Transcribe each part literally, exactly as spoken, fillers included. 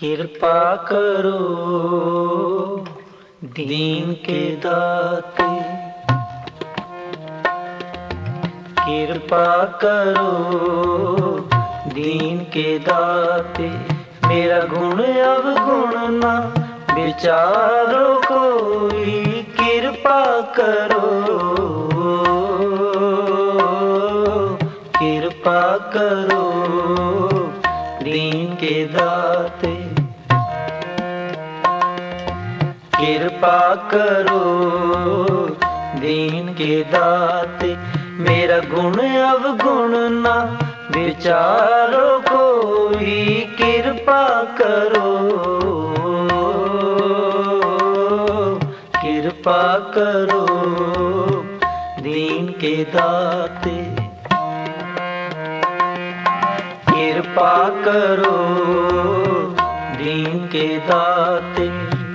कृपा करो दीन के दाते, कृपा करो दीन के दाते। मेरा गुण अवगुण ना विचारो कोई, कृपा करो कृपा करो दीन के दाते। कृपा करो दीन के दाते। मेरा गुण अवगुण ना विचारो कोई, कृपा करो कृपा करो दीन के दाते। कृपा करो दीन के दाते।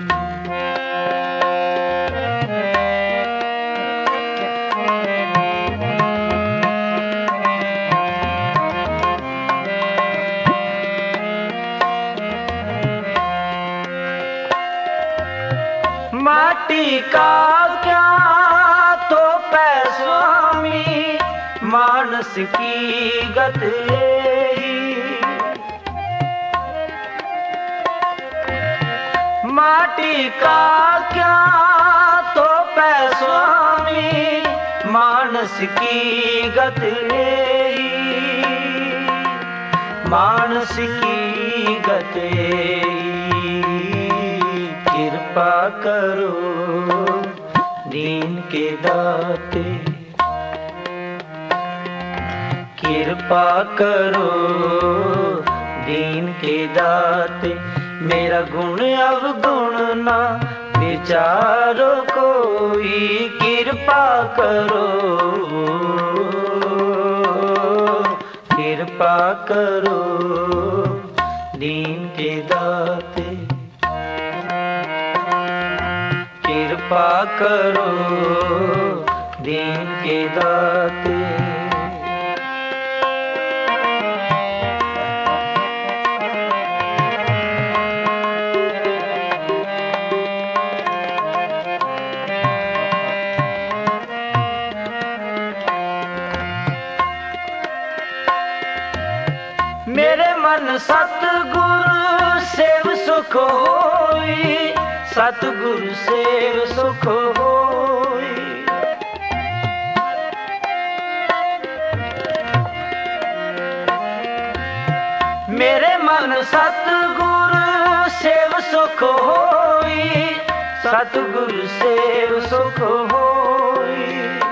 माटी का क्या तो पै स्वामी, मानस की गत माटी का क्या तो पै स्वामी, मानस की गत मानस की गत। कृपा करो दीन के दाते। कृपा करो दीन के दाते। मेरा गुण अवगुण ना विचारो कोई, कृपा करो कृपा करो दीन के दाते। कृपा करो दीन के दाते। मेरे मन सतगुरु सेव सुख होई, सतगुरु सेव सुख होई। मेरे मन सतगुरु सेव सुख होई, सतगुरु सेव सुख होई।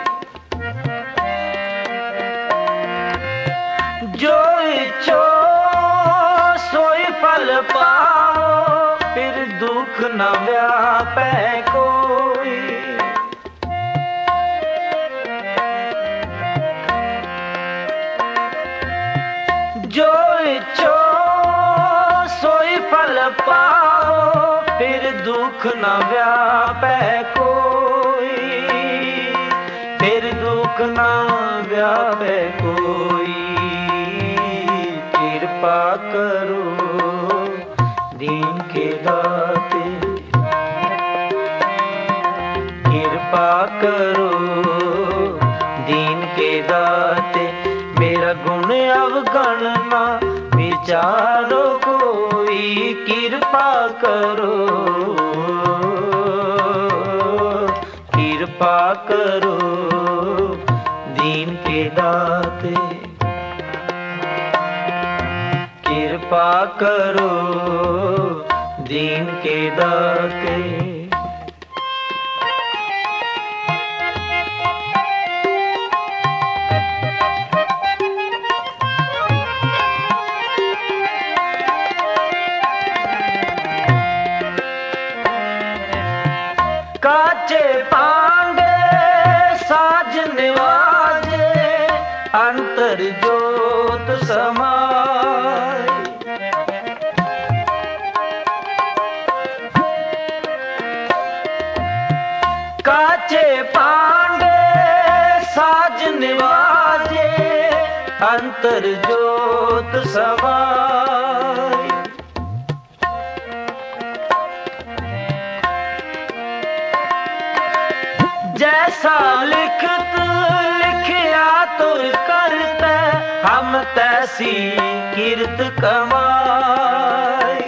जो इच्छो सोई फल पाओ, फिर दुख न व्यापे कोई। जो इच्छो सोई फल पाओ, फिर दुख न व्यापे कोई, फिर दुख न व्यापे कोई। कृपा करो दीन के दाते। कृपा करो दीन के दाते। मेरा गुण अवगुण ना विचारो कोई, कृपा करो कृपा करो दीन के दाते। कृपा करो दीन के दाते। काचे पांडे साज निवाजे, अंतर जोत समाय। काचे पांडे साज निवाजे, अंतर जोत समाय। जैसा लिखत लिखया तुर करते, हम तैसी कीर्त कमाई।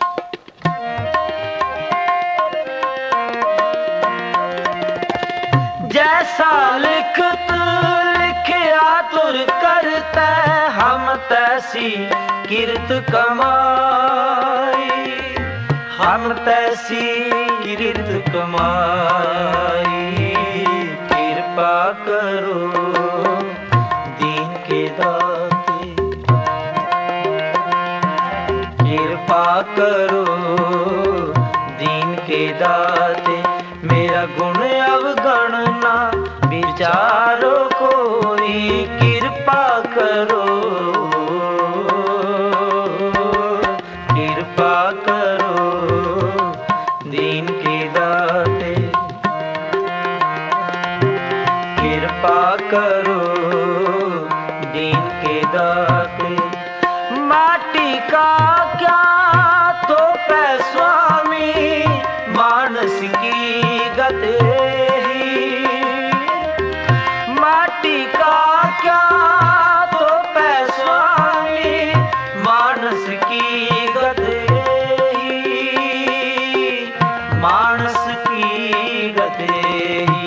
जैसा लिखत लिखया तुर करते, हम तैसी कीर्त कमाई। हम तैसी कीर्त कमाई। कृपा करो दीन के दाते, कृपा करो दीन के दाते। मेरा गुण अवगणना विचारो कोई, कृपा करो कृपा करो दीन के दाते। कृपा करो दीन के दाते। माटी का क्या तो पै स्वामी, मानस की गते ही। माटी का क्या तो पै स्वामी, मानस की गते ही। मानस की गते ही।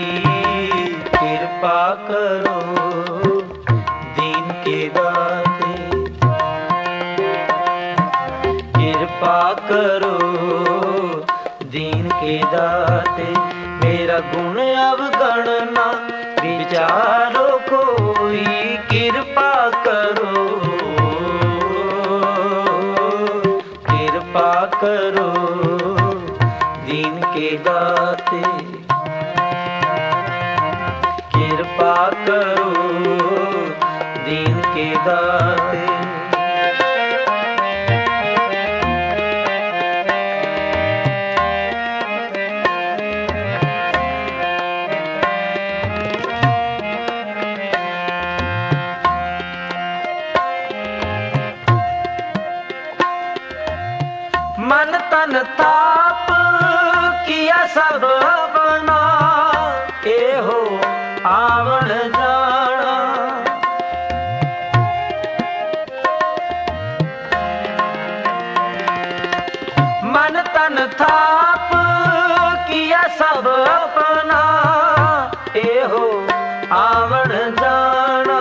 कृपा करो दीन के दाते, कृपा करो दीन के दाते। मेरा गुण अवगणना विचारो कोई, कृपा करो कृपा करो दीन के दाते। कृपा करो दीन के दाते। मन तन ताप किया सब अपना, एहो आवण जाना। मन तन ताप किया सब अपना, एहो आवण जाना।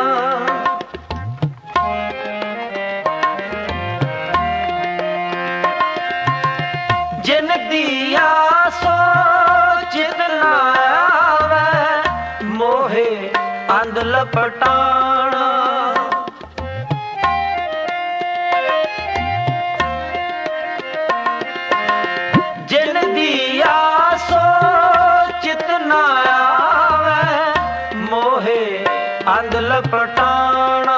जिन दिया सो चित न आवे, मोहे अंध लपटाना। जिन दिया सो चित न आवे, मोहे अंध लपटाना।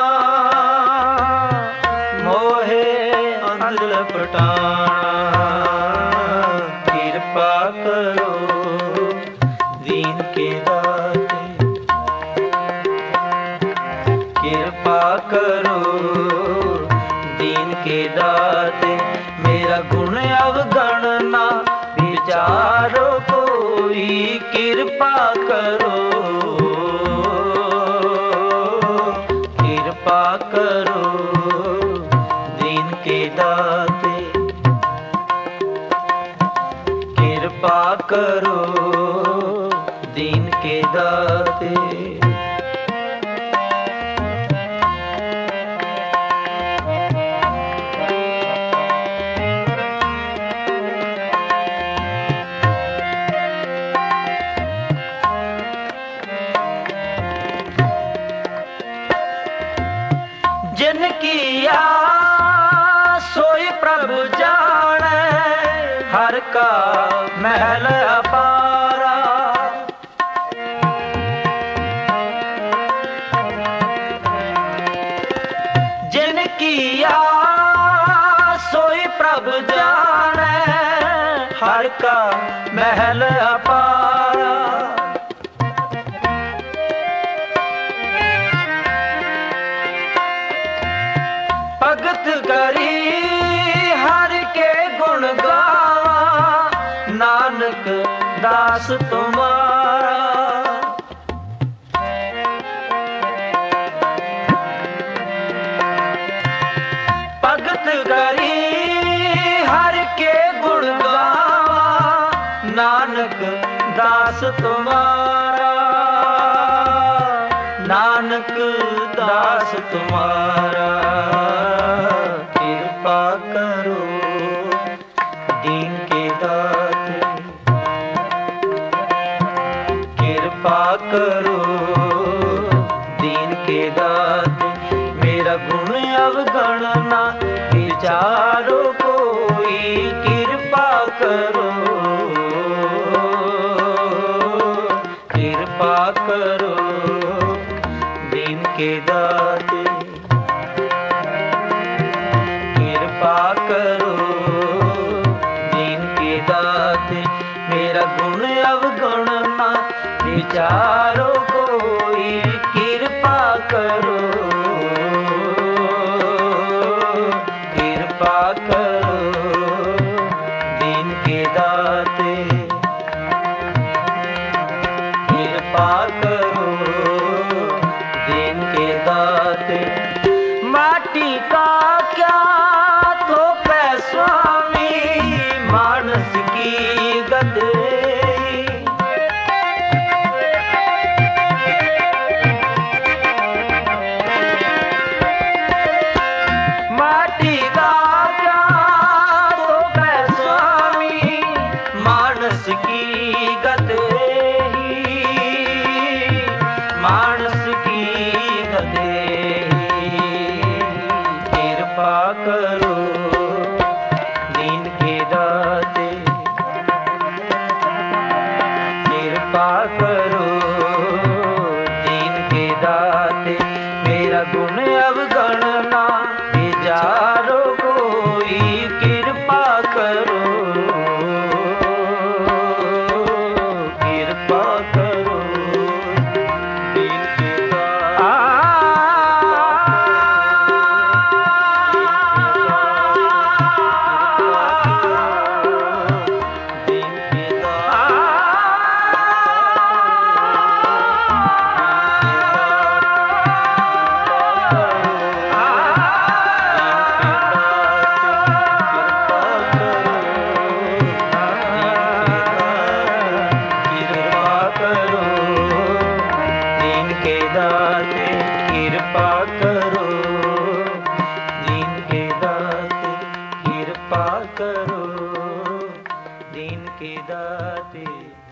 मोहे अंध लपटाना। कृपा करो दीन के दाते, कृपा करो दीन के दाते। मेरा गुण अवगणना विचारो कोई, कृपा करो कृपा करो दीन के दाते। कृपा करो दीन के दाते। जिनकी आस सोई प्रभु जाने, हर का महल अपारा। जिनकी आस सोई प्रभु जाने, हर का महल अपारा। भगत करी हर के गुण गावा, नानक दास तुम्हारा। के गुण गावा, नानक दास तुम्हारा, नानक दास तुम्हारा। कृपा करो दीन के दाते, कृपा करो दीन के दाते। मेरा गुण अवगणना विचारो कोई, कृपा करो कृपा करो दीन के दाते, कृपा करो दीन के दाते। मेरा गुण अवगणना विचारो कोई, कृपा करो कृपा करो दीन के दाते, कृपा करो दीन के दाते। माटी का क्या थोप है स्वामी, मानस की गदही। माटी का क्या थोप है स्वामी, मानस की गदही, मानस की गदही। कृपा करो दीन के दाते, कृपा करो दीन के दाते। मेरा गुण अवगणना विचारो कोई, कृपा करो कृपा करो दीन के दाते। कृपा करो दीन के दाते, कृपा करो दीन के दाते।